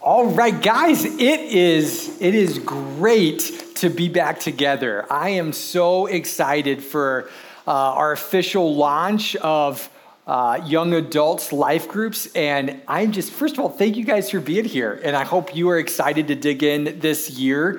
All right, guys, it is great to be back together. I am so excited for our official launch of young adults life groups, and first of all, thank you guys for being here, and I hope you are excited to dig in this year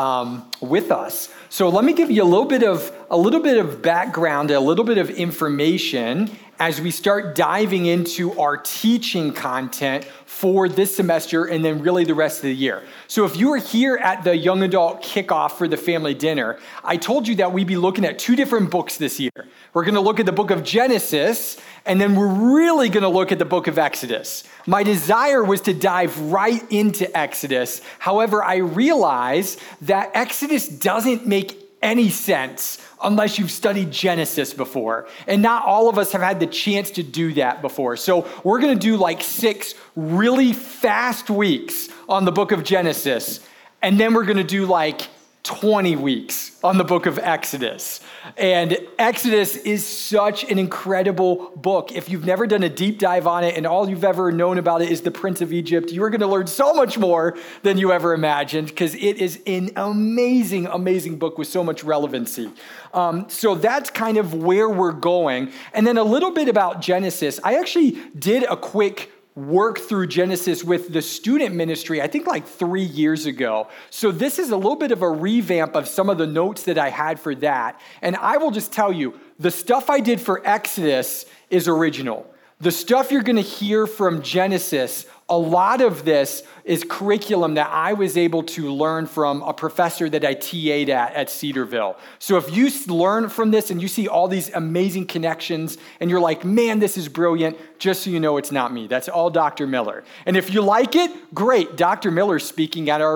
with us. So let me give you a little bit of background, a little bit of information as we start diving into our teaching content for this semester and then really the rest of the year. So if you were here at the young adult kickoff for the family dinner, I told you that we'd be looking at two different books this year. We're going to look at the book of Genesis, and then we're really going to look at the book of Exodus. My desire was to dive right into Exodus. However, I realize that Exodus doesn't make any sense unless you've studied Genesis before. And not all of us have had the chance to do that before. So we're going to do like 6 really fast weeks on the book of Genesis. And then we're going to do like 20 weeks on the book of Exodus. And Exodus is such an incredible book. If you've never done a deep dive on it and all you've ever known about it is the Prince of Egypt, you are going to learn so much more than you ever imagined because it is an amazing, amazing book with so much relevancy. So that's kind of where we're going. And then a little bit about Genesis. I actually did a quick work through Genesis with the student ministry, I think like 3 years ago. So this is a little bit of a revamp of some of the notes that I had for that. And I will just tell you, the stuff I did for Exodus is original. The stuff you're going to hear from Genesis, a lot of this is curriculum that I was able to learn from a professor that I TA'd at Cedarville. So if you learn from this and you see all these amazing connections and you're like, man, this is brilliant, just so you know it's not me. That's all Dr. Miller. And if you like it, great. Dr. Miller's speaking at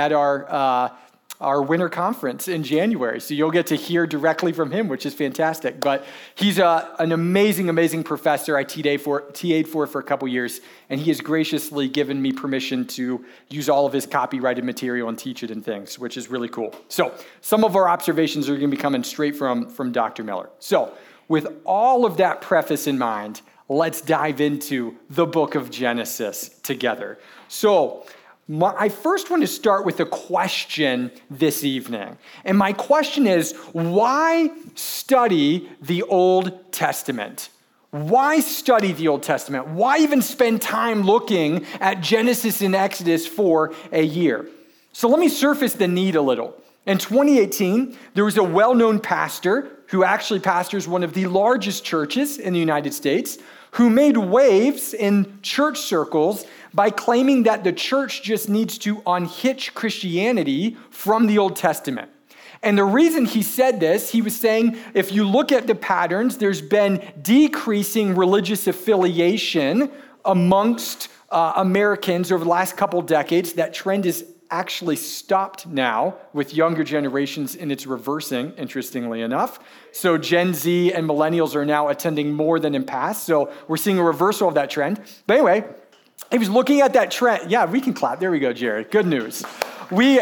our winter conference in January. So you'll get to hear directly from him, which is fantastic. But he's an amazing, amazing professor I TA'd for a couple years, and he has graciously given me permission to use all of his copyrighted material and teach it and things, which is really cool. So some of our observations are going to be coming straight from Dr. Miller. So with all of that preface in mind, let's dive into the book of Genesis together. So I first want to start with a question this evening. And my question is, why study the Old Testament? Why study the Old Testament? Why even spend time looking at Genesis and Exodus for a year? So let me surface the need a little. In 2018, there was a well-known pastor who actually pastors one of the largest churches in the United States, who made waves in church circles by claiming that the church just needs to unhitch Christianity from the Old Testament. And the reason he said this, he was saying, if you look at the patterns, there's been decreasing religious affiliation amongst Americans over the last couple decades. That trend is actually stopped now with younger generations, and it's reversing, interestingly enough. So Gen Z and millennials are now attending more than in past. So we're seeing a reversal of that trend. But anyway, he was looking at that trend. Yeah, we can clap. There we go, Jared. Good news. Okay,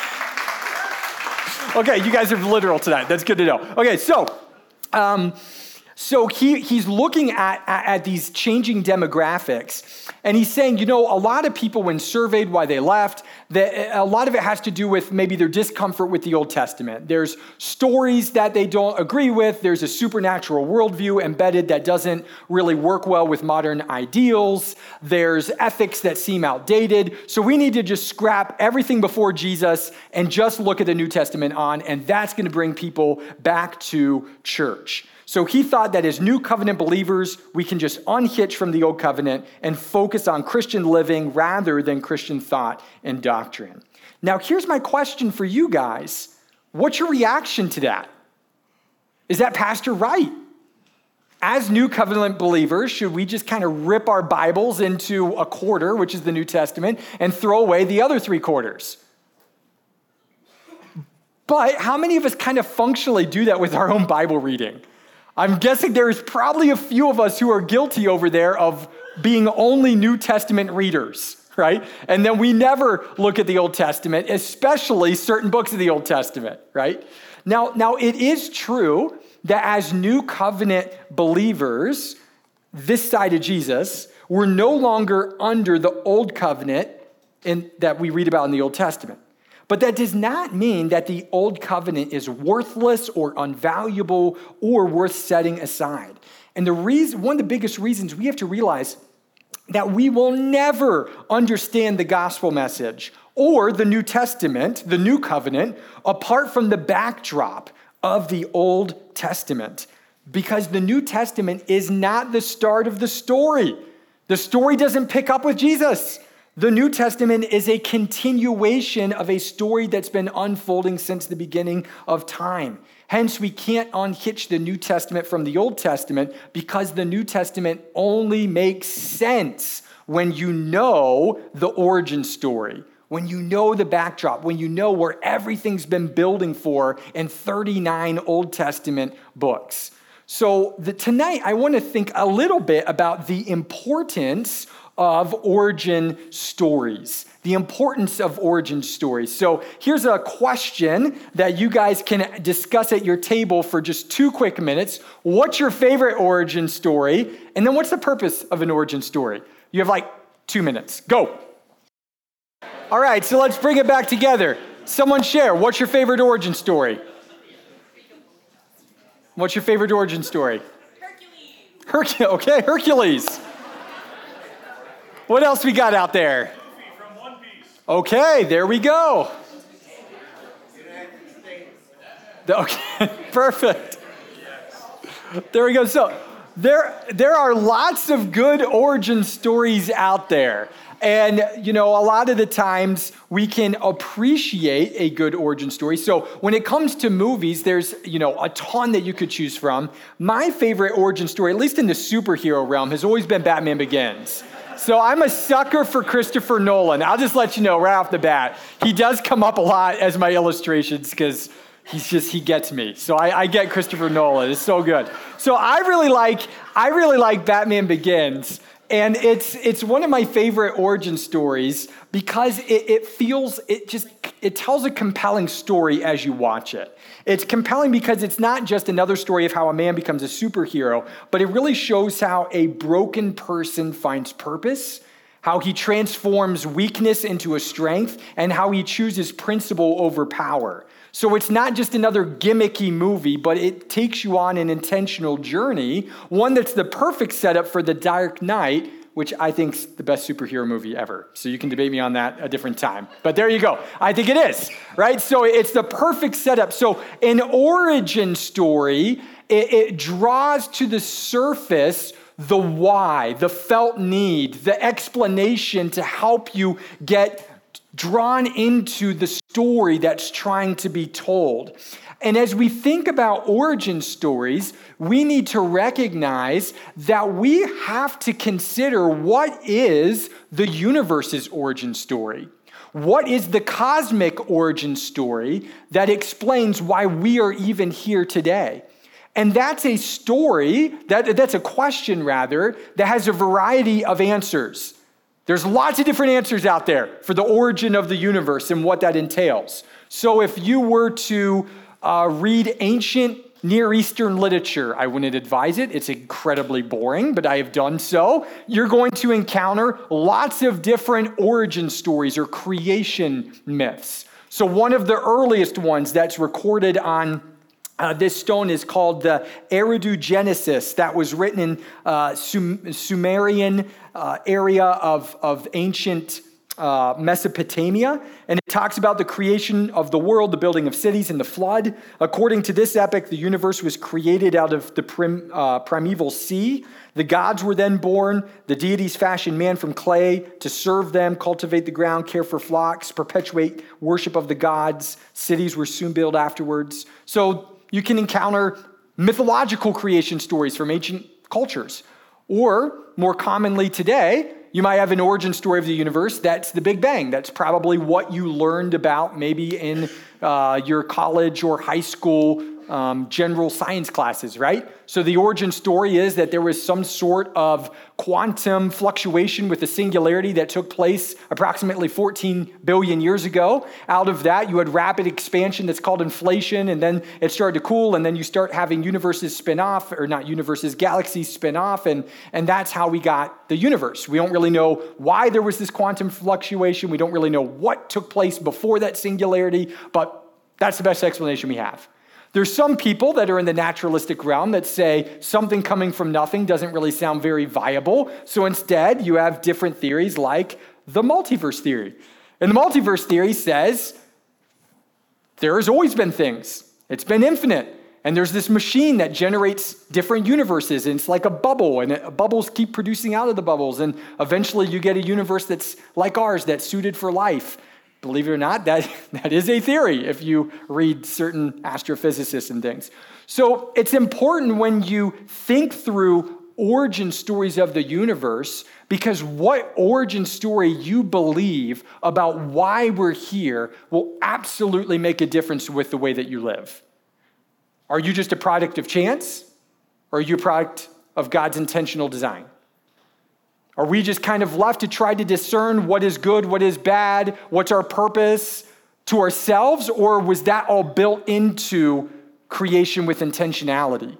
you guys are literal tonight. That's good to know. Okay, so he's looking at these changing demographics, and he's saying, a lot of people, when surveyed why they left, that a lot of it has to do with maybe their discomfort with the Old Testament. There's stories that they don't agree with. There's a supernatural worldview embedded that doesn't really work well with modern ideals. There's ethics that seem outdated. So we need to just scrap everything before Jesus and just look at the New Testament on, and that's going to bring people back to church. So he thought that as New Covenant believers, we can just unhitch from the Old Covenant and focus on Christian living rather than Christian thought and doctrine. Now, here's my question for you guys. What's your reaction to that? Is that pastor right? As New Covenant believers, should we just kind of rip our Bibles into a quarter, which is the New Testament, and throw away the other 3 quarters? But how many of us kind of functionally do that with our own Bible reading? I'm guessing there's probably a few of us who are guilty over there of being only New Testament readers, right? And then we never look at the Old Testament, especially certain books of the Old Testament, right? Now it is true that as New Covenant believers, this side of Jesus, we're no longer under the Old Covenant that we read about in the Old Testament. But that does not mean that the Old Covenant is worthless or unvaluable or worth setting aside. And one of the biggest reasons we have to realize that we will never understand the gospel message or the New Testament, the New Covenant, apart from the backdrop of the Old Testament. Because the New Testament is not the start of the story. The story doesn't pick up with Jesus. The New Testament is a continuation of a story that's been unfolding since the beginning of time. Hence, we can't unhitch the New Testament from the Old Testament because the New Testament only makes sense when you know the origin story, when you know the backdrop, when you know where everything's been building for in 39 Old Testament books. So tonight, I want to think a little bit about the importance of origin stories. The importance of origin stories. So here's a question that you guys can discuss at your table for just 2 quick minutes. What's your favorite origin story? And then what's the purpose of an origin story? You have like 2 minutes. Go. All right, so let's bring it back together. Someone share. What's your favorite origin story? What's your favorite origin story? Hercules. Okay, Hercules. What else we got out there? From One Piece. Okay, there we go. Okay, perfect. There we go. So there are lots of good origin stories out there. And, a lot of the times we can appreciate a good origin story. So when it comes to movies, there's, a ton that you could choose from. My favorite origin story, at least in the superhero realm, has always been Batman Begins. So I'm a sucker for Christopher Nolan. I'll just let you know right off the bat. He does come up a lot as my illustrations because he gets me. So I get Christopher Nolan. It's so good. So I really like Batman Begins. And it's one of my favorite origin stories because it tells a compelling story as you watch it. It's compelling because it's not just another story of how a man becomes a superhero, but it really shows how a broken person finds purpose, how he transforms weakness into a strength, and how he chooses principle over power. So it's not just another gimmicky movie, but it takes you on an intentional journey, one that's the perfect setup for The Dark Knight, which I think is the best superhero movie ever. So you can debate me on that a different time. But there you go. I think it is, right? So it's the perfect setup. So an origin story, it draws to the surface the why, the felt need, the explanation to help you get drawn into the story that's trying to be told. And as we think about origin stories, we need to recognize that we have to consider what is the universe's origin story. What is the cosmic origin story that explains why we are even here today? And that's a story, that's a question rather, that has a variety of answers. There's lots of different answers out there for the origin of the universe and what that entails. So if you were to read ancient Near Eastern literature, I wouldn't advise it. It's incredibly boring, but I have done so. You're going to encounter lots of different origin stories or creation myths. So one of the earliest ones that's recorded on this stone is called the Eridu Genesis. That was written in Sumerian area of ancient Mesopotamia, and it talks about the creation of the world, the building of cities, and the flood. According to this epic, the universe was created out of the primeval sea. The gods were then born. The deities fashioned man from clay to serve them, cultivate the ground, care for flocks, perpetuate worship of the gods. Cities were soon built afterwards. So you can encounter mythological creation stories from ancient cultures. Or, more commonly today, you might have an origin story of the universe. That's the Big Bang. That's probably what you learned about maybe in your college or high school general science classes, right? So the origin story is that there was some sort of quantum fluctuation with a singularity that took place approximately 14 billion years ago. Out of that, you had rapid expansion that's called inflation, and then it started to cool, and then you start having universes spin off, or not universes, galaxies spin off, and that's how we got the universe. We don't really know why there was this quantum fluctuation. We don't really know what took place before that singularity, but that's the best explanation we have. There's some people that are in the naturalistic realm that say something coming from nothing doesn't really sound very viable. So instead, you have different theories like the multiverse theory. And the multiverse theory says there has always been things. It's been infinite. And there's this machine that generates different universes, and it's like a bubble, and bubbles keep producing out of the bubbles, and eventually you get a universe that's like ours, that's suited for life. Believe it or not, that is a theory if you read certain astrophysicists and things. So it's important when you think through origin stories of the universe, because what origin story you believe about why we're here will absolutely make a difference with the way that you live. Are you just a product of chance, or are you a product of God's intentional design? Are we just kind of left to try to discern what is good, what is bad, what's our purpose to ourselves, or was that all built into creation with intentionality?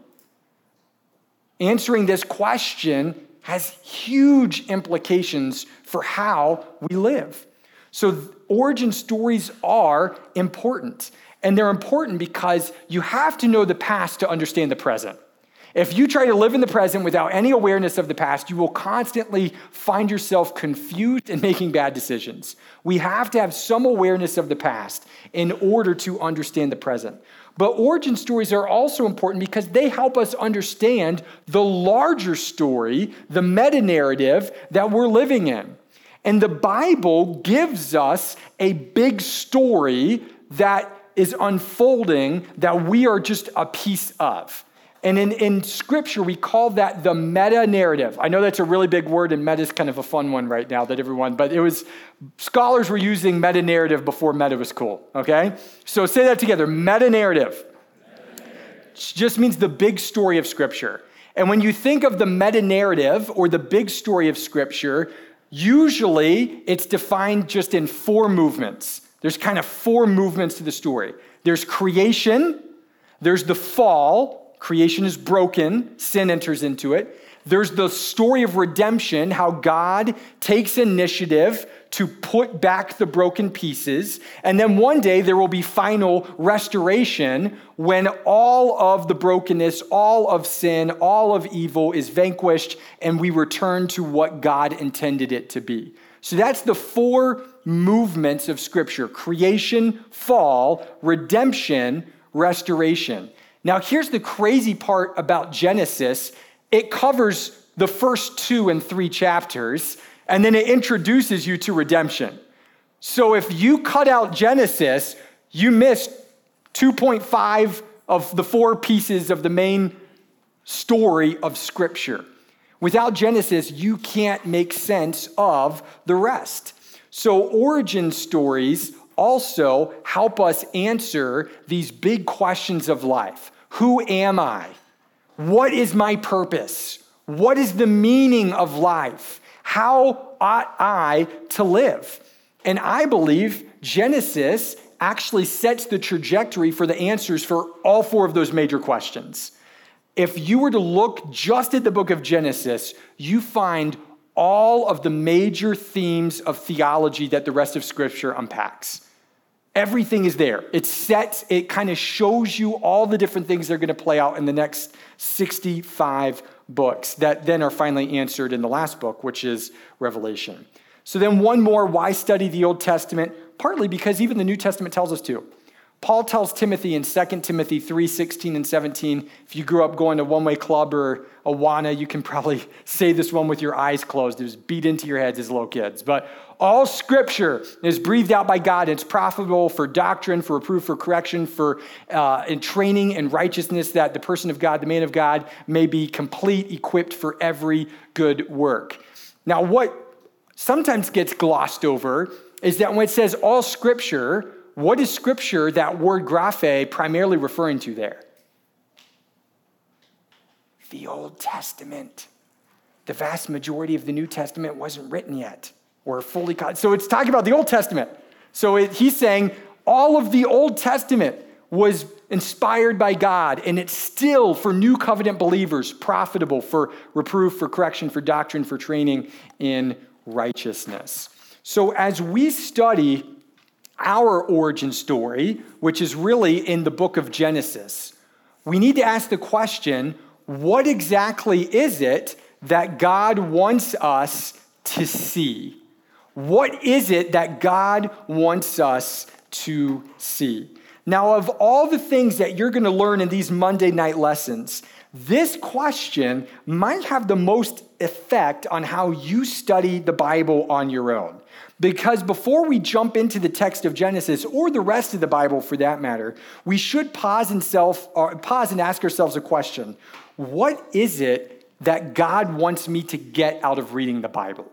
Answering this question has huge implications for how we live. So origin stories are important, and they're important because you have to know the past to understand the present. If you try to live in the present without any awareness of the past, you will constantly find yourself confused and making bad decisions. We have to have some awareness of the past in order to understand the present. But origin stories are also important because they help us understand the larger story, the meta-narrative that we're living in. And the Bible gives us a big story that is unfolding that we are just a piece of. And in Scripture, we call that the meta-narrative. I know that's a really big word, and meta is kind of a fun one right now but scholars were using meta-narrative before meta was cool, okay? So say that together, meta-narrative. Just means the big story of Scripture. And when you think of the meta-narrative or the big story of Scripture, usually it's defined just in four movements. There's kind of four movements to the story. There's creation, there's the fall. Creation is broken, sin enters into it. There's the story of redemption, how God takes initiative to put back the broken pieces. And then one day there will be final restoration when all of the brokenness, all of sin, all of evil is vanquished and we return to what God intended it to be. So that's the four movements of Scripture: creation, fall, redemption, restoration. Now, here's the crazy part about Genesis. It covers the first 2 and 3 chapters, and then it introduces you to redemption. So if you cut out Genesis, you missed 2.5 of the 4 pieces of the main story of Scripture. Without Genesis, you can't make sense of the rest. So origin stories also help us answer these big questions of life. Who am I? What is my purpose? What is the meaning of life? How ought I to live? And I believe Genesis actually sets the trajectory for the answers for all 4 of those major questions. If you were to look just at the book of Genesis, you find all of the major themes of theology that the rest of Scripture unpacks. Everything is there. It kind of shows you all the different things that are going to play out in the next 65 books that then are finally answered in the last book, which is Revelation. So then one more, why study the Old Testament? Partly because even the New Testament tells us to. Paul tells Timothy in 2 Timothy 3:16 and 17, if you grew up going to One-Way Club or Awana, you can probably say this one with your eyes closed. It was beat into your heads as little kids. But all Scripture is breathed out by God. It's profitable for doctrine, for reproof, for correction, for in training in righteousness, that the person of God, the man of God, may be complete, equipped for every good work. Now, what sometimes gets glossed over is that when it says all Scripture, what is Scripture, that word graphe, primarily referring to there? The Old Testament. The vast majority of the New Testament wasn't written yet or fully caught. So it's talking about the Old Testament. So he's saying all of the Old Testament was inspired by God, and it's still, for new covenant believers, profitable for reproof, for correction, for doctrine, for training in righteousness. So as we study our origin story, which is really in the book of Genesis, we need to ask the question, what exactly is it that God wants us to see? What is it that God wants us to see? Now, of all the things that you're going to learn in these Monday night lessons, this question might have the most effect on how you study the Bible on your own. Because before we jump into the text of Genesis, or the rest of the Bible for that matter, we should pause and ask ourselves a question. What is it that God wants me to get out of reading the Bible?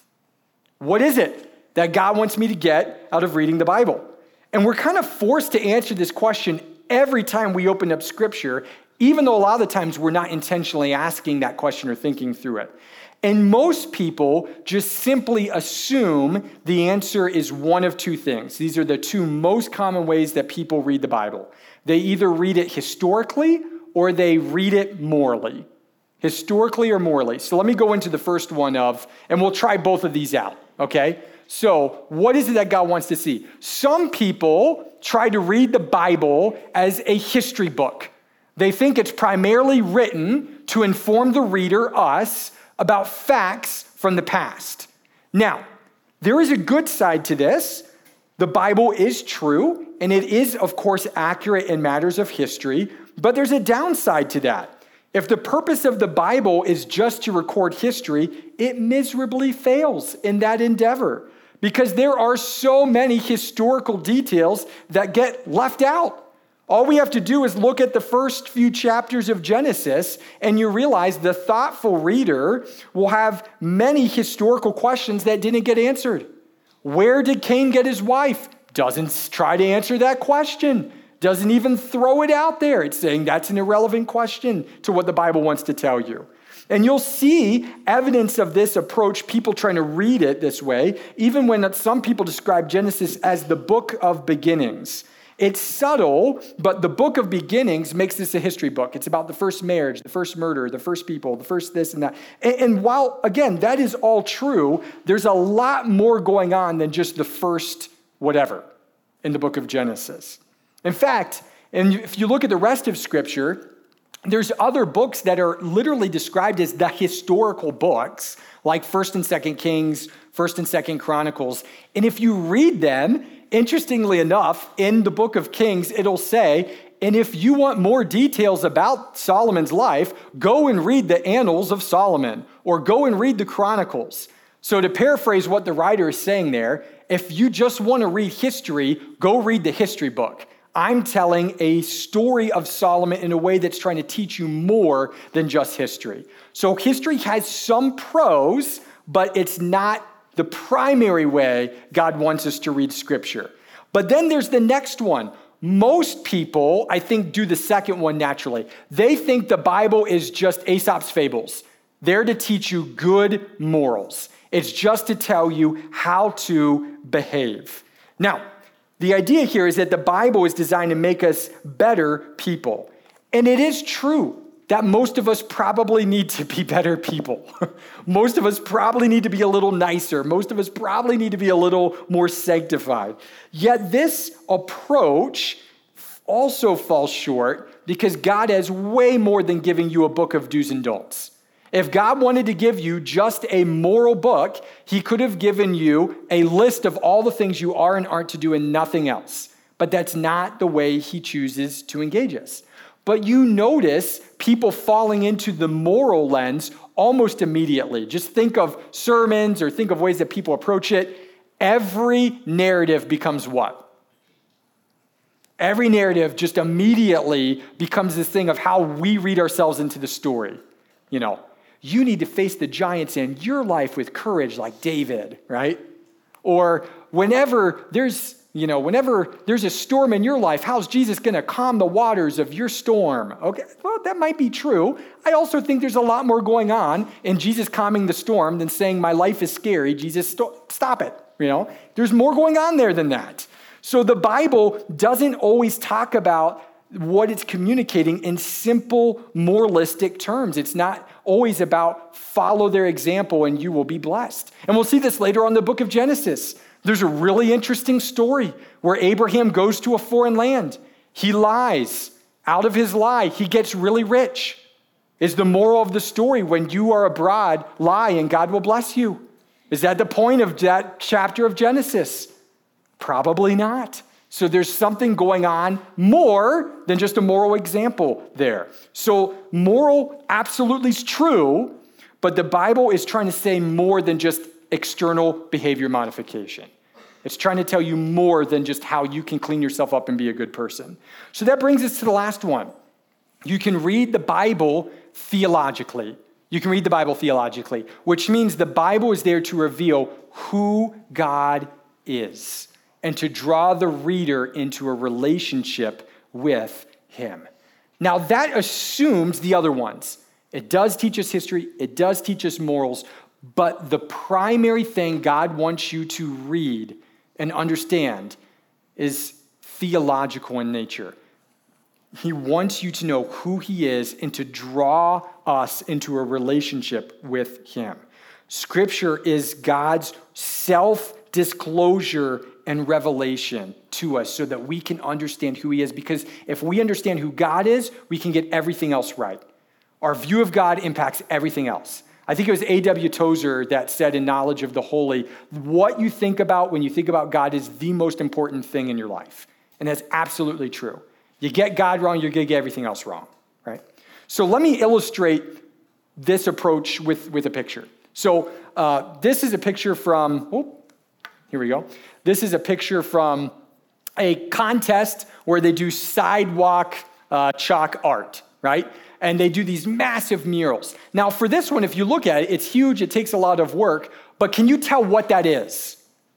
What is it that God wants me to get out of reading the Bible? And we're kind of forced to answer this question every time we open up Scripture, even though a lot of the times we're not intentionally asking that question or thinking through it. And most people just simply assume the answer is one of two things. These are the two most common ways that people read the Bible. They either read it historically or they read it morally. Historically or morally. So let me go into the first one and we'll try both of these out, okay? So what is it that God wants to see? Some people try to read the Bible as a history book. They think it's primarily written to inform the reader, us, about facts from the past. Now, there is a good side to this. The Bible is true, and it is, of course, accurate in matters of history, but there's a downside to that. If the purpose of the Bible is just to record history, it miserably fails in that endeavor because there are so many historical details that get left out. All we have to do is look at the first few chapters of Genesis, and you realize the thoughtful reader will have many historical questions that didn't get answered. Where did Cain get his wife? Doesn't try to answer that question. Doesn't even throw it out there. It's saying that's an irrelevant question to what the Bible wants to tell you. And you'll see evidence of this approach, people trying to read it this way, even when some people describe Genesis as the book of beginnings. It's subtle, but the book of beginnings makes this a history book. It's about the first marriage, the first murder, the first people, the first this and that. And while, again, that is all true, there's a lot more going on than just the first whatever in the book of Genesis. In fact, and if you look at the rest of Scripture, there's other books that are literally described as the historical books, like 1st and 2nd Kings, 1st and 2nd Chronicles. And if you read them, interestingly enough, in the book of Kings, it'll say, and if you want more details about Solomon's life, go and read the Annals of Solomon, or go and read the Chronicles. So to paraphrase what the writer is saying there, if you just want to read history, go read the history book. I'm telling a story of Solomon in a way that's trying to teach you more than just history. So history has some pros, but it's not the primary way God wants us to read Scripture. But then there's the next one. Most people, I think, do the second one naturally. They think the Bible is just Aesop's fables. They're to teach you good morals. It's just to tell you how to behave. Now, the idea here is that the Bible is designed to make us better people. And it is true that most of us probably need to be better people. Most of us probably need to be a little nicer. Most of us probably need to be a little more sanctified. Yet this approach also falls short because God has way more than giving you a book of do's and don'ts. If God wanted to give you just a moral book, he could have given you a list of all the things you are and aren't to do and nothing else. But that's not the way he chooses to engage us. But you notice people falling into the moral lens almost immediately. Just think of sermons or think of ways that people approach it. Every narrative becomes what? Every narrative just immediately becomes this thing of how we read ourselves into the story. You need to face the giants in your life with courage like David, right? Or whenever there's whenever there's a storm in your life, how's Jesus going to calm the waters of your storm? Okay, well, that might be true. I also think there's a lot more going on in Jesus calming the storm than saying, my life is scary, Jesus, stop it. There's more going on there than that. So the Bible doesn't always talk about what it's communicating in simple moralistic terms. It's not always about follow their example and you will be blessed. And we'll see this later on in the book of Genesis. There's a really interesting story where Abraham goes to a foreign land. He lies. Out of his lie, he gets really rich. Is the moral of the story when you are abroad, lie and God will bless you? Is that the point of that chapter of Genesis? Probably not. So there's something going on more than just a moral example there. So moral absolutely is true, but the Bible is trying to say more than just external behavior modification. It's trying to tell you more than just how you can clean yourself up and be a good person. So that brings us to the last one. You can read the Bible theologically. Which means the Bible is there to reveal who God is and to draw the reader into a relationship with him. Now, that assumes the other ones. It does teach us history. It does teach us morals. But the primary thing God wants you to read and understand is theological in nature. He wants you to know who he is and to draw us into a relationship with him. Scripture is God's self-disclosure and revelation to us so that we can understand who he is. Because if we understand who God is, we can get everything else right. Our view of God impacts everything else. I think it was A.W. Tozer that said in Knowledge of the Holy, what you think about when you think about God is the most important thing in your life. And that's absolutely true. You get God wrong, you're going to get everything else wrong, right? So let me illustrate this approach with a picture. So this is a picture from, here we go. This is a picture from a contest where they do sidewalk chalk art, right? And they do these massive murals. Now, for this one, if you look at it, it's huge. It takes a lot of work. But can you tell what that is?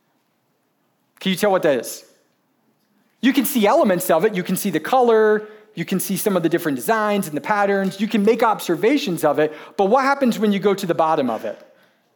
Can you tell what that is? You can see elements of it. You can see the color. You can see some of the different designs and the patterns. You can make observations of it. But what happens when you go to the bottom of it?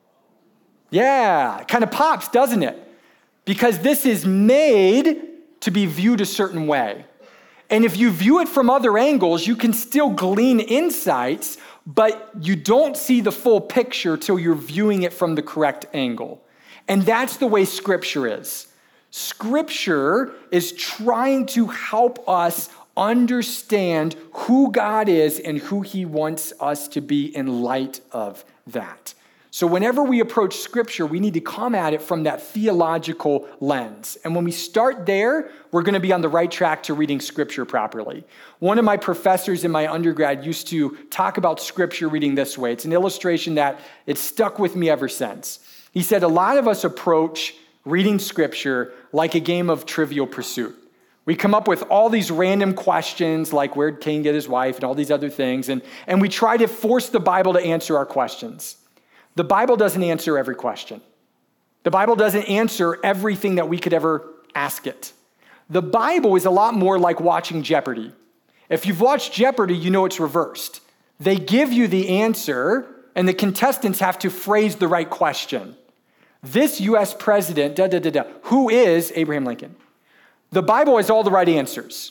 Yeah, it kind of pops, doesn't it? Because this is made to be viewed a certain way. And if you view it from other angles, you can still glean insights, but you don't see the full picture till you're viewing it from the correct angle. And that's the way Scripture is. Scripture is trying to help us understand who God is and who he wants us to be in light of that. So whenever we approach Scripture, we need to come at it from that theological lens. And when we start there, we're going to be on the right track to reading Scripture properly. One of my professors in my undergrad used to talk about Scripture reading this way. It's an illustration that it's stuck with me ever since. He said, a lot of us approach reading Scripture like a game of Trivial Pursuit. We come up with all these random questions like where did Cain get his wife and all these other things, and we try to force the Bible to answer our questions. The Bible doesn't answer every question. The Bible doesn't answer everything that we could ever ask it. The Bible is a lot more like watching Jeopardy. If you've watched Jeopardy, you know it's reversed. They give you the answer, and the contestants have to phrase the right question. This U.S. president, who is Abraham Lincoln? The Bible has all the right answers.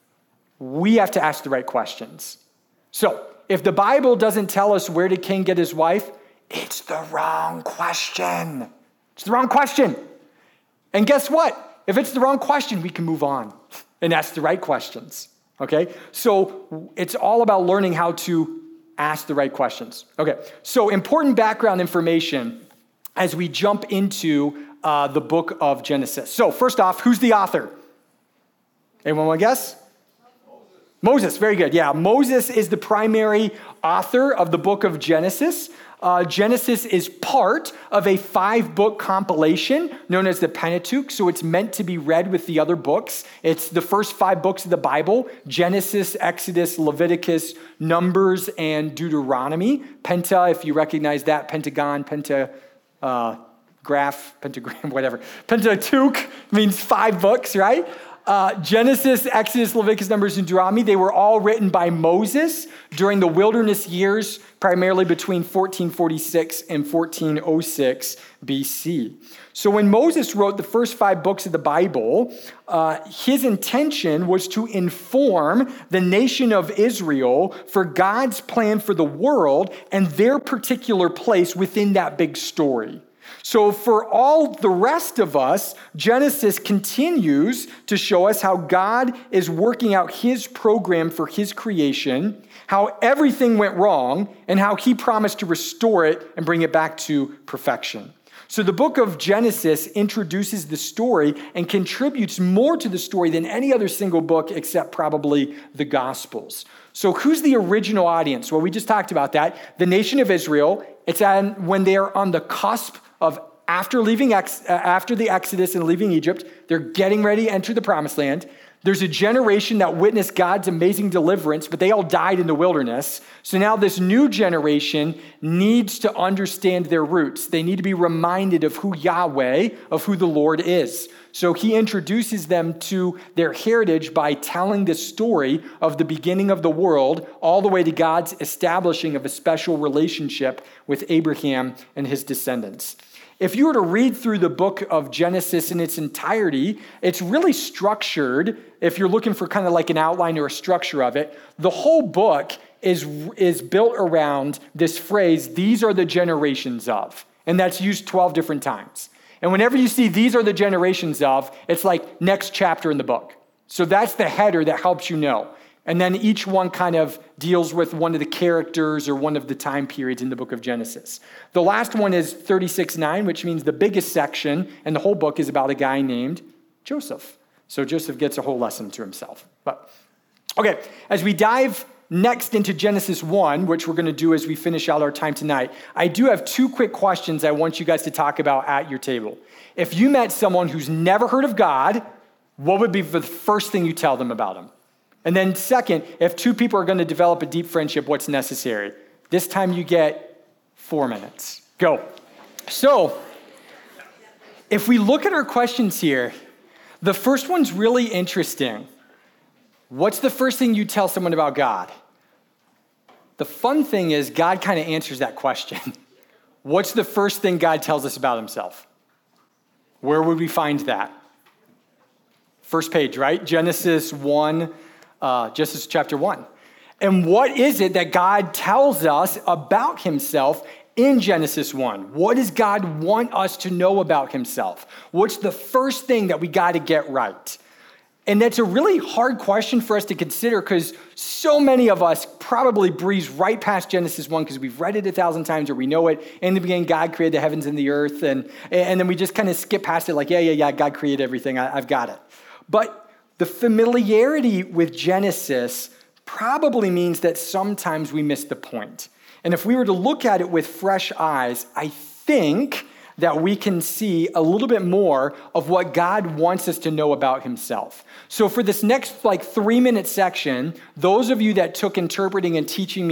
We have to ask the right questions. So, if the Bible doesn't tell us where did Cain get his wife, it's the wrong question. It's the wrong question. And guess what? If it's the wrong question, we can move on and ask the right questions. Okay? So it's all about learning how to ask the right questions. Okay. So important background information as we jump into the book of Genesis. So first off, who's the author? Anyone want to guess? Moses. Very good. Yeah, Moses is the primary author of the book of Genesis. Genesis is part of a 5-book compilation known as the Pentateuch, so it's meant to be read with the other books. It's the first 5 books of the Bible: Genesis, Exodus, Leviticus, Numbers, and Deuteronomy. Penta, if you recognize that, pentagon, pentagram, whatever. Pentateuch means 5 books, right? Genesis, Exodus, Leviticus, Numbers, and Deuteronomy, they were all written by Moses during the wilderness years, primarily between 1446 and 1406 BC. So when Moses wrote the first 5 books of the Bible, his intention was to inform the nation of Israel for God's plan for the world and their particular place within that big story. So for all the rest of us, Genesis continues to show us how God is working out his program for his creation, how everything went wrong, and how he promised to restore it and bring it back to perfection. So the book of Genesis introduces the story and contributes more to the story than any other single book except probably the Gospels. So who's the original audience? Well, we just talked about that. The nation of Israel. It's when they are on the cusp of after the Exodus and leaving Egypt, they're getting ready to enter the promised land. There's a generation that witnessed God's amazing deliverance, but they all died in the wilderness. So now this new generation needs to understand their roots. They need to be reminded of who Yahweh, of who the Lord is. So he introduces them to their heritage by telling the story of the beginning of the world all the way to God's establishing of a special relationship with Abraham and his descendants. If you were to read through the book of Genesis in its entirety, it's really structured. If you're looking for kind of like an outline or a structure of it, the whole book is built around this phrase, these are the generations of. And that's used 12 different times. And whenever you see these are the generations of, it's like next chapter in the book. So that's the header that helps you know. And then each one kind of deals with one of the characters or one of the time periods in the book of Genesis. The last one is 36:9, which means the biggest section, and the whole book is about a guy named Joseph. So Joseph gets a whole lesson to himself. But okay, as we dive next into Genesis 1, which we're going to do as we finish out our time tonight, I do have 2 quick questions I want you guys to talk about at your table. If you met someone who's never heard of God, what would be the first thing you tell them about him? And then second, if 2 people are going to develop a deep friendship, what's necessary? This time you get 4 minutes. Go. So, if we look at our questions here, the first one's really interesting. What's the first thing you tell someone about God? The fun thing is God kind of answers that question. What's the first thing God tells us about himself? Where would we find that? First page, right? Genesis 1. Genesis chapter 1. And what is it that God tells us about himself in Genesis 1? What does God want us to know about himself? What's the first thing that we got to get right? And that's a really hard question for us to consider because so many of us probably breeze right past Genesis 1 because we've read it 1,000 times or we know it. In the beginning, God created the heavens and the earth. And then we just kind of skip past it like, yeah, God created everything. I've got it. But the familiarity with Genesis probably means that sometimes we miss the point. And if we were to look at it with fresh eyes, I think that we can see a little bit more of what God wants us to know about himself. So for this next 3-minute section, those of you that took interpreting and teaching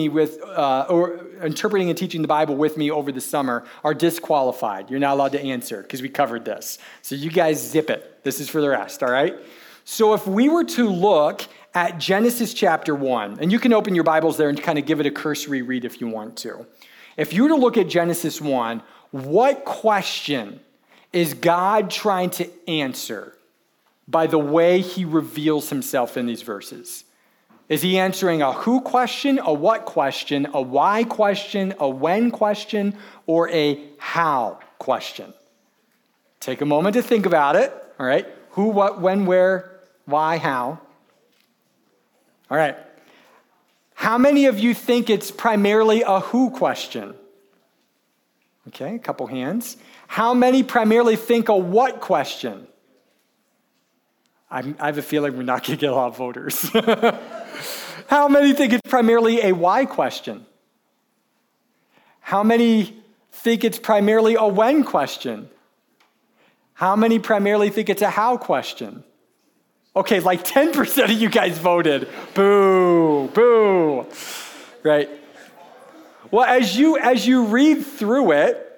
the Bible with me over the summer are disqualified. You're not allowed to answer because we covered this. So you guys zip it. This is for the rest, all right? So if we were to look at Genesis chapter 1, and you can open your Bibles there and kind of give it a cursory read if you want to. If you were to look at Genesis 1, what question is God trying to answer by the way he reveals himself in these verses? Is he answering a who question, a what question, a why question, a when question, or a how question? Take a moment to think about it, all right? Who, what, when, where, why, how? All right. How many of you think it's primarily a who question? Okay, a couple hands. How many primarily think a what question? I have a feeling we're not going to get a lot of voters. How many think it's primarily a why question? How many think it's primarily a when question? How many primarily think it's a how question? Okay, 10% of you guys voted. Boo, right? Well, as you read through it,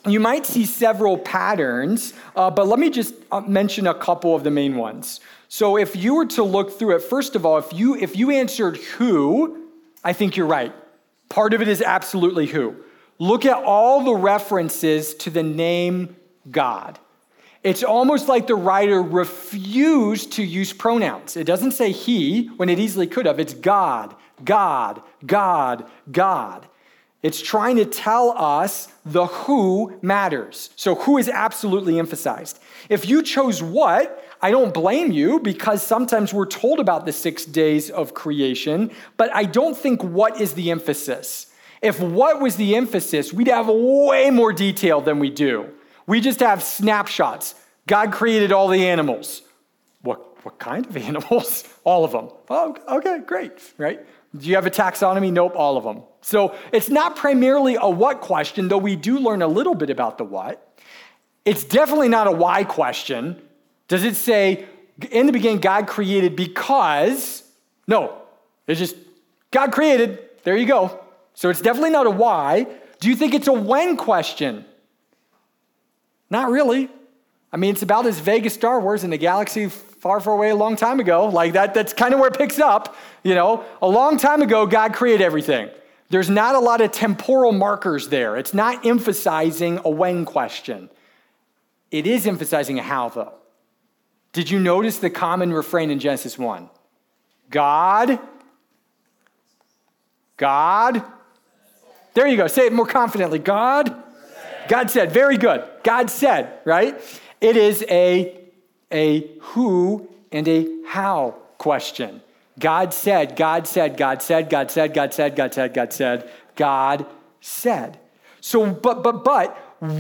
you might see several patterns, but let me just mention a couple of the main ones. So if you were to look through it, first of all, if you answered who, I think you're right. Part of it is absolutely who. Look at all the references to the name God. It's almost like the writer refused to use pronouns. It doesn't say he when it easily could have. It's God, God, God, God. It's trying to tell us the who matters. So who is absolutely emphasized. If you chose what, I don't blame you, because sometimes we're told about the 6 days of creation, but I don't think what is the emphasis. If what was the emphasis, we'd have way more detail than we do. We just have snapshots. God created all the animals. What kind of animals? All of them. Oh, okay, great, right? Do you have a taxonomy? Nope, all of them. So it's not primarily a what question, though we do learn a little bit about the what. It's definitely not a why question. Does it say, in the beginning, God created because? No, it's just, God created, there you go. So it's definitely not a why. Do you think it's a when question? Not really. I mean, it's about as vague as Star Wars in a galaxy far, far away a long time ago. Like that's kind of where it picks up. A long time ago, God created everything. There's not a lot of temporal markers there. It's not emphasizing a when question. It is emphasizing a how, though. Did you notice the common refrain in Genesis 1? God. There you go. Say it more confidently. God said. Very good. God said, right? It is a who and a how question. God said, God said, God said, God said, God said, God said, God said, God said. So, but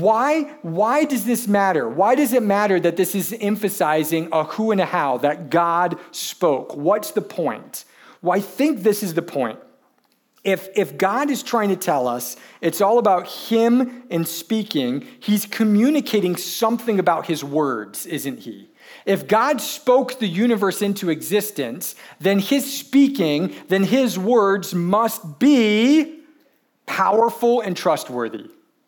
why does this matter? Why does it matter that this is emphasizing a who and a how, that God spoke? What's the point? Well, I think this is the point. If God is trying to tell us it's all about him and speaking, he's communicating something about his words, isn't he? If God spoke the universe into existence, then his speaking, then his words must be powerful and trustworthy.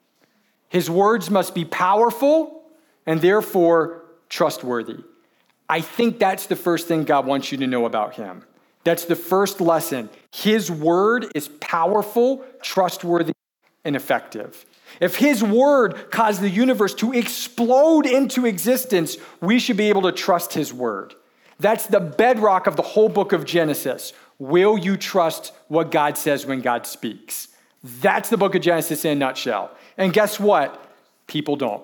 His words must be powerful and therefore trustworthy. I think that's the first thing God wants you to know about him. That's the first lesson. His word is powerful, trustworthy, and effective. If his word caused the universe to explode into existence, we should be able to trust his word. That's the bedrock of the whole book of Genesis. Will you trust what God says when God speaks? That's the book of Genesis in a nutshell. And guess what? People don't.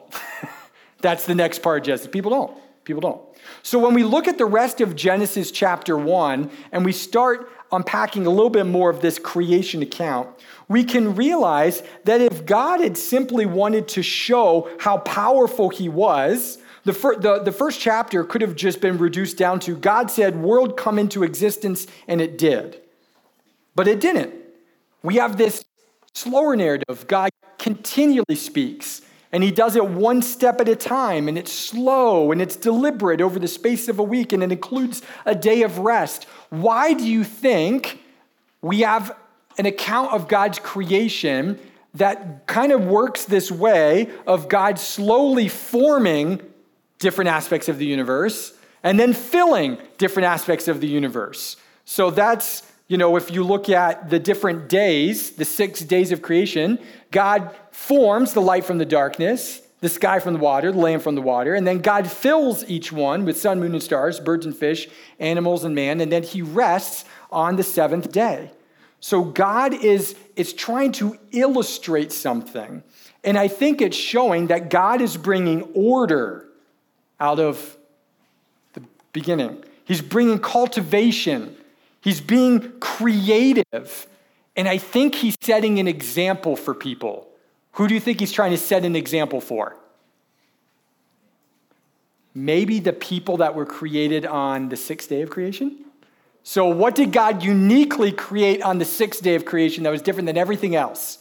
That's the next part of Genesis. People don't. So when we look at the rest of Genesis chapter 1 and we start unpacking a little bit more of this creation account, we can realize that if God had simply wanted to show how powerful he was, the first chapter could have just been reduced down to God said, world come into existence, and it did. But it didn't. We have this slower narrative. God continually speaks. And he does it one step at a time, and it's slow, and it's deliberate over the space of a week, and it includes a day of rest. Why do you think we have an account of God's creation that kind of works this way of God slowly forming different aspects of the universe and then filling different aspects of the universe? So that's, if you look at the different days, the 6 days of creation, God forms the light from the darkness, the sky from the water, the land from the water, and then God fills each one with sun, moon, and stars, birds and fish, animals and man, and then he rests on the 7th day. So God is trying to illustrate something, and I think it's showing that God is bringing order out of the beginning. He's bringing cultivation. He's being creative. And I think he's setting an example for people. Who do you think he's trying to set an example for? Maybe the people that were created on the 6th day of creation? So what did God uniquely create on the 6th day of creation that was different than everything else?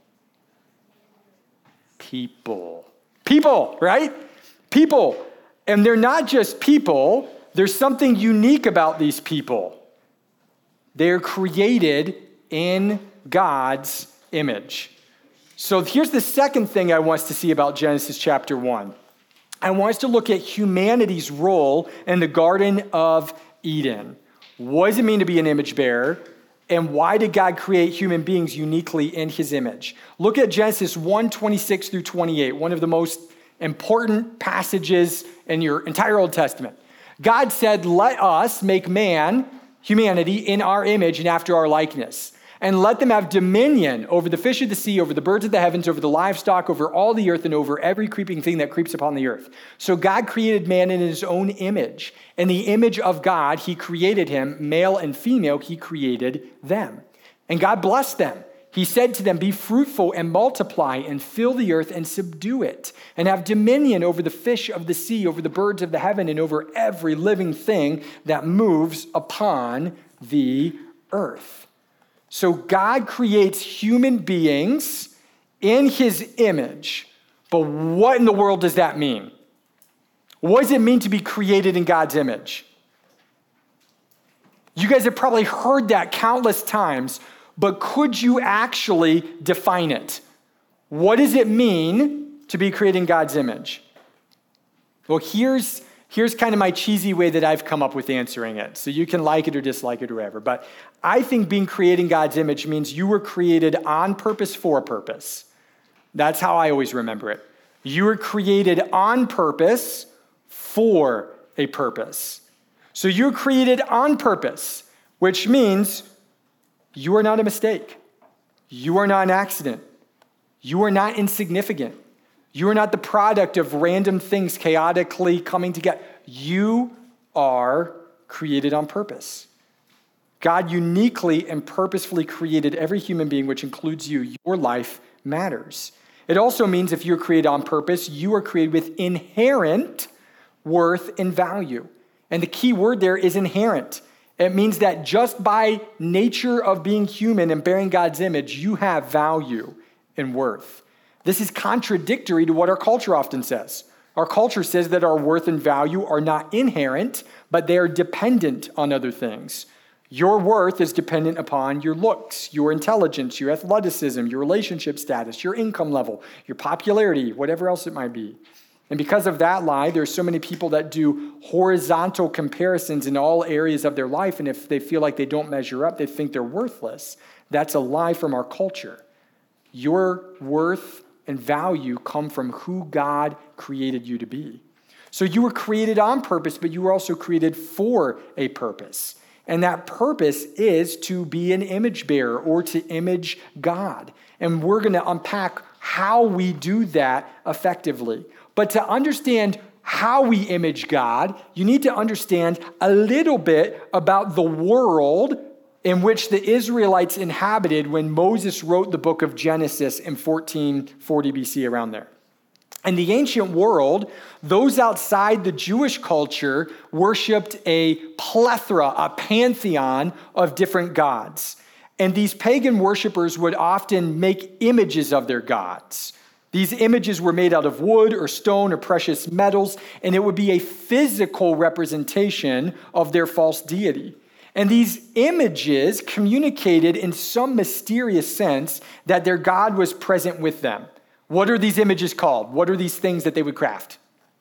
People. People, right? People. And they're not just people. There's something unique about these people. They're created in God's image. So here's the second thing I want us to see about Genesis chapter 1. I want us to look at humanity's role in the Garden of Eden. What does it mean to be an image bearer? And why did God create human beings uniquely in his image? Look at Genesis 1:26 through 28, one of the most important passages in your entire Old Testament. God said, let us make man, humanity, in our image and after our likeness, and let them have dominion over the fish of the sea, over the birds of the heavens, over the livestock, over all the earth, and over every creeping thing that creeps upon the earth. So God created man in his own image. In the image of God, he created him, male and female, he created them. And God blessed them. He said to them, be fruitful and multiply and fill the earth and subdue it, and have dominion over the fish of the sea, over the birds of the heaven, and over every living thing that moves upon the earth. So God creates human beings in his image. But what in the world does that mean? What does it mean to be created in God's image? You guys have probably heard that countless times, but could you actually define it? What does it mean to be created in God's image? Well, here's kind of my cheesy way that I've come up with answering it. So you can like it or dislike it or whatever. But I think being created in God's image means you were created on purpose for a purpose. That's how I always remember it. You were created on purpose for a purpose. So you're created on purpose, which means you are not a mistake. You are not an accident. You are not insignificant. You are not the product of random things chaotically coming together. You are created on purpose. God uniquely and purposefully created every human being, which includes you. Your life matters. It also means if you're created on purpose, you are created with inherent worth and value. And the key word there is inherent. It means that just by nature of being human and bearing God's image, you have value and worth. This is contradictory to what our culture often says. Our culture says that our worth and value are not inherent, but they are dependent on other things. Your worth is dependent upon your looks, your intelligence, your athleticism, your relationship status, your income level, your popularity, whatever else it might be. And because of that lie, there's so many people that do horizontal comparisons in all areas of their life, and if they feel like they don't measure up, they think they're worthless. That's a lie from our culture. Your worth and value come from who God created you to be. So you were created on purpose, but you were also created for a purpose. And that purpose is to be an image bearer or to image God. And we're going to unpack how we do that effectively. But to understand how we image God, you need to understand a little bit about the world in which the Israelites inhabited when Moses wrote the book of Genesis in 1440 BC, around there. In the ancient world, those outside the Jewish culture worshiped a plethora, a pantheon of different gods. And these pagan worshipers would often make images of their gods. These images were made out of wood or stone or precious metals, and it would be a physical representation of their false deity. And these images communicated in some mysterious sense that their God was present with them. What are these images called? What are these things that they would craft?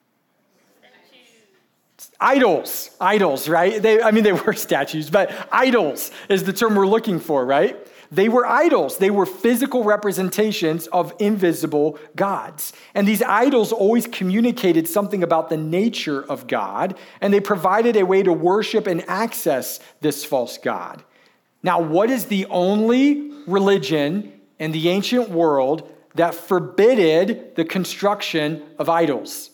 Idols, right? They were statues, but idols is the term we're looking for, right? They were idols. They were physical representations of invisible gods. And these idols always communicated something about the nature of God, and they provided a way to worship and access this false God. Now, what is the only religion in the ancient world that forbidded the construction of idols?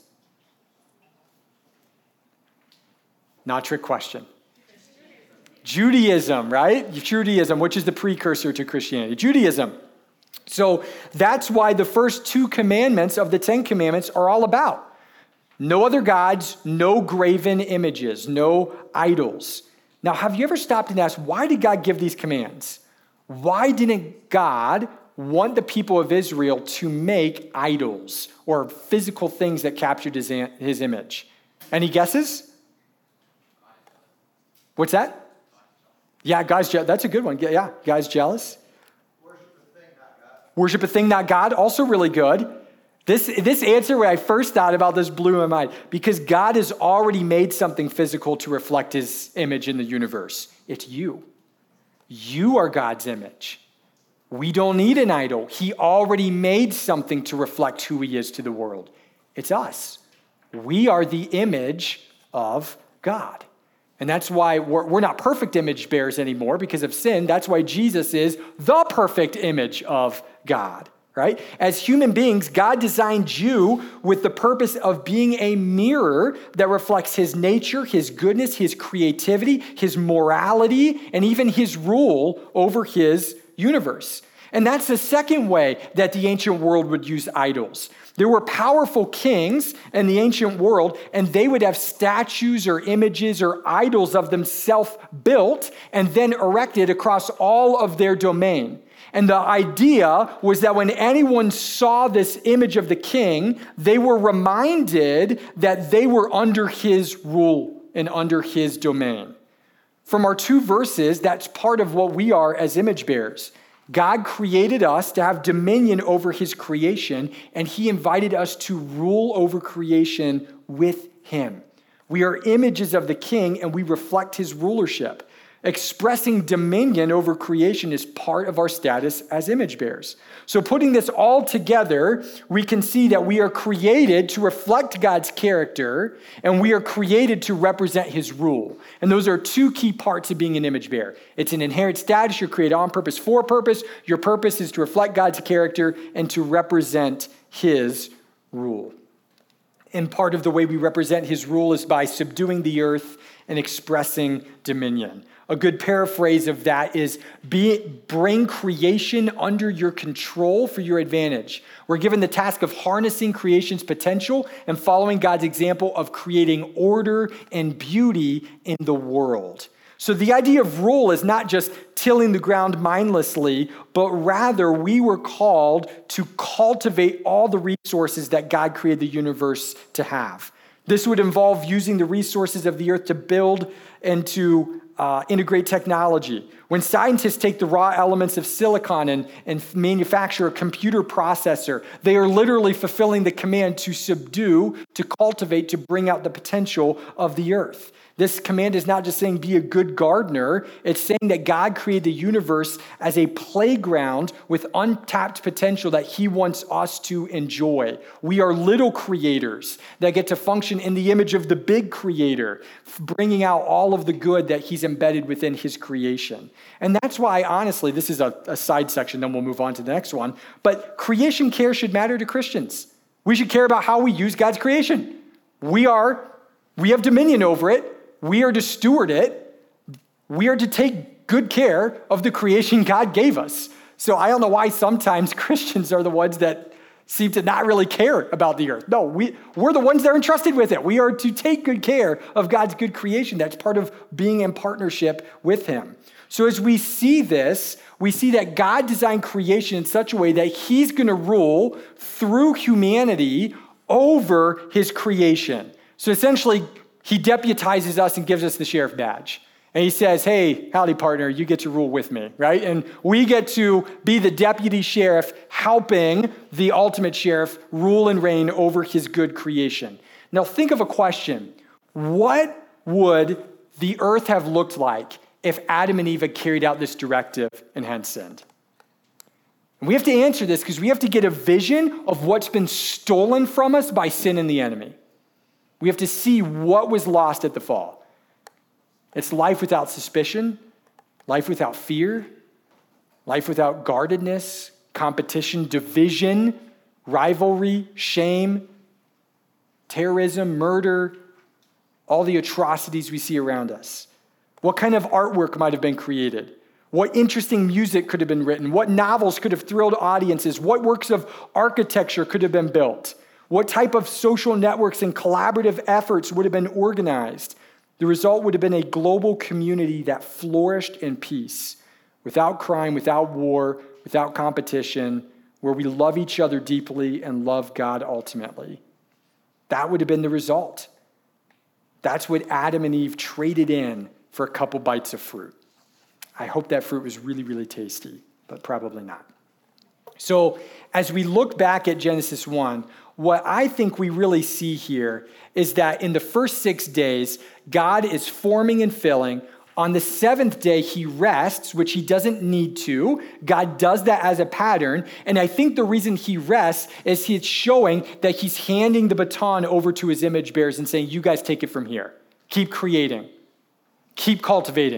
Not a trick question. Judaism, right? Judaism, which is the precursor to Christianity. Judaism. So that's why the first two commandments of the 10 Commandments are all about no other gods, no graven images, no idols. Now, have you ever stopped and asked, why did God give these commands? Why didn't God want the people of Israel to make idols or physical things that captured his image? Any guesses? What's that? Yeah, that's a good one. Yeah, God's jealous. Worship the thing, not God. Worship a thing, not God, also really good. This answer, when I first thought about this, blew my mind, because God has already made something physical to reflect his image in the universe. It's you. You are God's image. We don't need an idol. He already made something to reflect who he is to the world. It's us. We are the image of God. And that's why we're not perfect image bearers anymore because of sin. That's why Jesus is the perfect image of God, right? As human beings, God designed you with the purpose of being a mirror that reflects his nature, his goodness, his creativity, his morality, and even his rule over his universe. And that's the second way that the ancient world would use idols. There were powerful kings in the ancient world, and they would have statues or images or idols of themselves built and then erected across all of their domain. And the idea was that when anyone saw this image of the king, they were reminded that they were under his rule and under his domain. From our two verses, that's part of what we are as image bearers. God created us to have dominion over his creation, and he invited us to rule over creation with him. We are images of the king, and we reflect his rulership. Expressing dominion over creation is part of our status as image bearers. So putting this all together, we can see that we are created to reflect God's character, and we are created to represent his rule. And those are two key parts of being an image bearer. It's an inherent status. You're created on purpose for a purpose. Your purpose is to reflect God's character and to represent his rule. And part of the way we represent his rule is by subduing the earth and expressing dominion. A good paraphrase of that is bring creation under your control for your advantage. We're given the task of harnessing creation's potential and following God's example of creating order and beauty in the world. So the idea of rule is not just tilling the ground mindlessly, but rather we were called to cultivate all the resources that God created the universe to have. This would involve using the resources of the earth to build and to integrate technology. When scientists take the raw elements of silicon and manufacture a computer processor, they are literally fulfilling the command to subdue, to cultivate, to bring out the potential of the earth. This command is not just saying be a good gardener. It's saying that God created the universe as a playground with untapped potential that he wants us to enjoy. We are little creators that get to function in the image of the big creator, bringing out all of the good that he's embedded within his creation. And that's why, honestly, this is a side section, then we'll move on to the next one. But creation care should matter to Christians. We should care about how we use God's creation. We have dominion over it. We are to steward it. We are to take good care of the creation God gave us. So I don't know why sometimes Christians are the ones that seem to not really care about the earth. No, we're the ones that are entrusted with it. We are to take good care of God's good creation. That's part of being in partnership with him. So as we see this, we see that God designed creation in such a way that he's going to rule through humanity over his creation. So essentially, he deputizes us and gives us the sheriff badge. And he says, hey, howdy, partner, you get to rule with me, right? And we get to be the deputy sheriff helping the ultimate sheriff rule and reign over his good creation. Now think of a question. What would the earth have looked like if Adam and Eve had carried out this directive and had sinned? And we have to answer this because we have to get a vision of what's been stolen from us by sin and the enemy. We have to see what was lost at the fall. It's life without suspicion, life without fear, life without guardedness, competition, division, rivalry, shame, terrorism, murder, all the atrocities we see around us. What kind of artwork might have been created? What interesting music could have been written? What novels could have thrilled audiences? What works of architecture could have been built? What type of social networks and collaborative efforts would have been organized? The result would have been a global community that flourished in peace, without crime, without war, without competition, where we love each other deeply and love God ultimately. That would have been the result. That's what Adam and Eve traded in for a couple bites of fruit. I hope that fruit was really, really tasty, but probably not. So as we look back at Genesis 1, what I think we really see here is that in the first 6 days, God is forming and filling. On the seventh day, he rests, which he doesn't need to. God does that as a pattern. And I think the reason he rests is he's showing that he's handing the baton over to his image bearers and saying, you guys take it from here. Keep creating. Keep cultivating.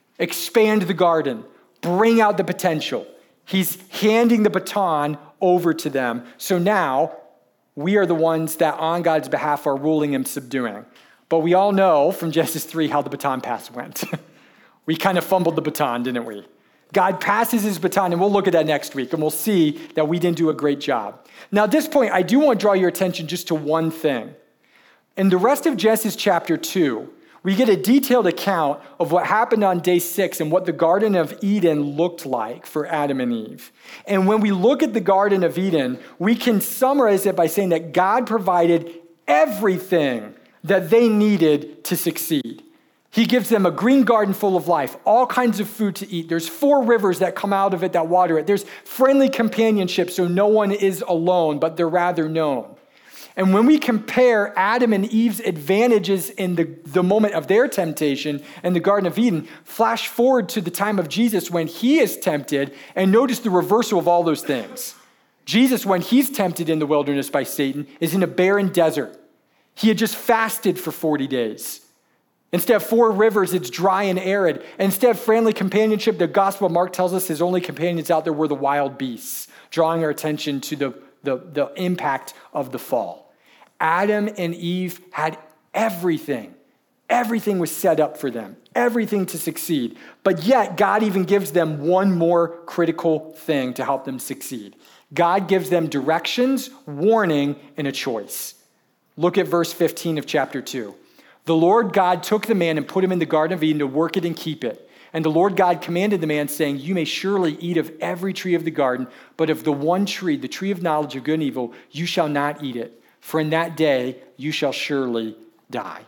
Expand the garden. Bring out the potential. He's handing the baton over to them. So now we are the ones that on God's behalf are ruling and subduing. But we all know from Genesis 3 how the baton pass went. We kind of fumbled the baton, didn't we? God passes his baton, and we'll look at that next week, and we'll see that we didn't do a great job. Now, at this point, I do want to draw your attention just to one thing. In the rest of Genesis chapter 2, we get a detailed account of what happened on day 6 and what the Garden of Eden looked like for Adam and Eve. And when we look at the Garden of Eden, we can summarize it by saying that God provided everything that they needed to succeed. He gives them a green garden full of life, all kinds of food to eat. There's 4 rivers that come out of it that water it. There's friendly companionship, so no one is alone, but they're rather known. And when we compare Adam and Eve's advantages in the moment of their temptation in the Garden of Eden, flash forward to the time of Jesus when he is tempted, and notice the reversal of all those things. Jesus, when he's tempted in the wilderness by Satan, is in a barren desert. He had just fasted for 40 days. Instead of 4 rivers, it's dry and arid. And instead of friendly companionship, the Gospel of Mark tells us his only companions out there were the wild beasts, drawing our attention to the impact of the fall. Adam and Eve had everything. Everything was set up for them, everything to succeed. But yet, God even gives them one more critical thing to help them succeed. God gives them directions, warning, and a choice. Look at verse 15 of chapter 2. The Lord God took the man and put him in the Garden of Eden to work it and keep it. And the Lord God commanded the man, saying, you may surely eat of every tree of the garden, but of the one tree, the tree of knowledge of good and evil, you shall not eat it. For in that day you shall surely die.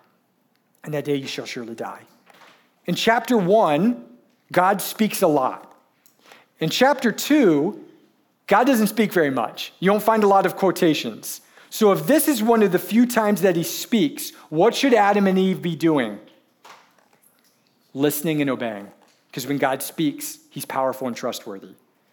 In that day you shall surely die. In chapter 1, God speaks a lot. In chapter 2, God doesn't speak very much. You don't find a lot of quotations. So if this is one of the few times that he speaks, what should Adam and Eve be doing? Listening and obeying. Because when God speaks, he's powerful and trustworthy.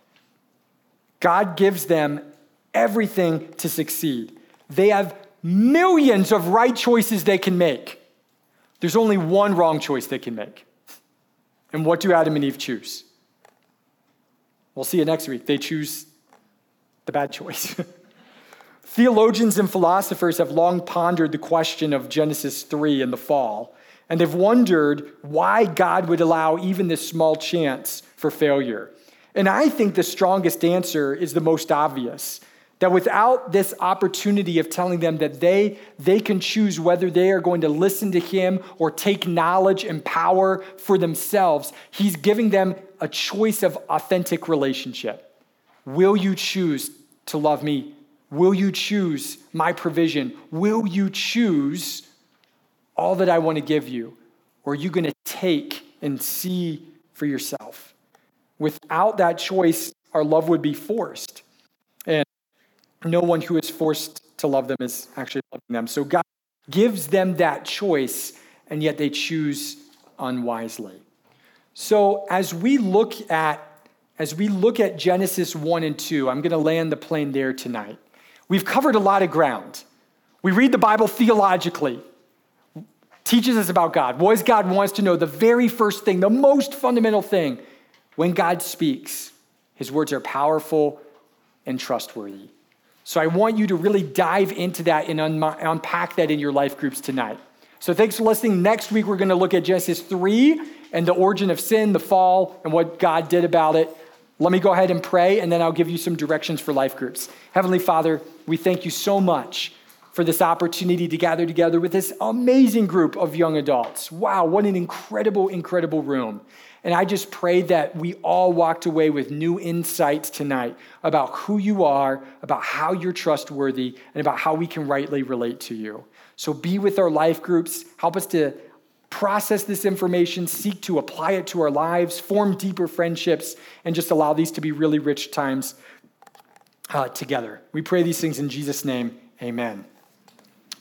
God gives them everything to succeed. They have millions of right choices they can make. There's only one wrong choice they can make. And what do Adam and Eve choose? We'll see it next week. They choose the bad choice. Theologians and philosophers have long pondered the question of Genesis 3 and the fall, and they've wondered why God would allow even this small chance for failure. And I think the strongest answer is the most obvious, that without this opportunity of telling them that they can choose whether they are going to listen to him or take knowledge and power for themselves, he's giving them a choice of authentic relationship. Will you choose to love me? Will you choose my provision? Will you choose all that I want to give you? Or are you going to take and see for yourself? Without that choice, our love would be forced. And no one who is forced to love them is actually loving them. So God gives them that choice, and yet they choose unwisely. So as we look at Genesis 1 and 2, I'm going to land the plane there tonight. We've covered a lot of ground. We read the Bible theologically, teaches us about God. What does God want us to know? The very first thing, the most fundamental thing, when God speaks, his words are powerful and trustworthy. So I want you to really dive into that and unpack that in your life groups tonight. So thanks for listening. Next week, we're going to look at Genesis 3 and the origin of sin, the fall, and what God did about it. Let me go ahead and pray, and then I'll give you some directions for life groups. Heavenly Father, we thank you so much for this opportunity to gather together with this amazing group of young adults. Wow, what an incredible, incredible room. And I just pray that we all walked away with new insights tonight about who you are, about how you're trustworthy, and about how we can rightly relate to you. So be with our life groups. Help us to process this information, seek to apply it to our lives, form deeper friendships, and just allow these to be really rich times together. We pray these things in Jesus' name. Amen.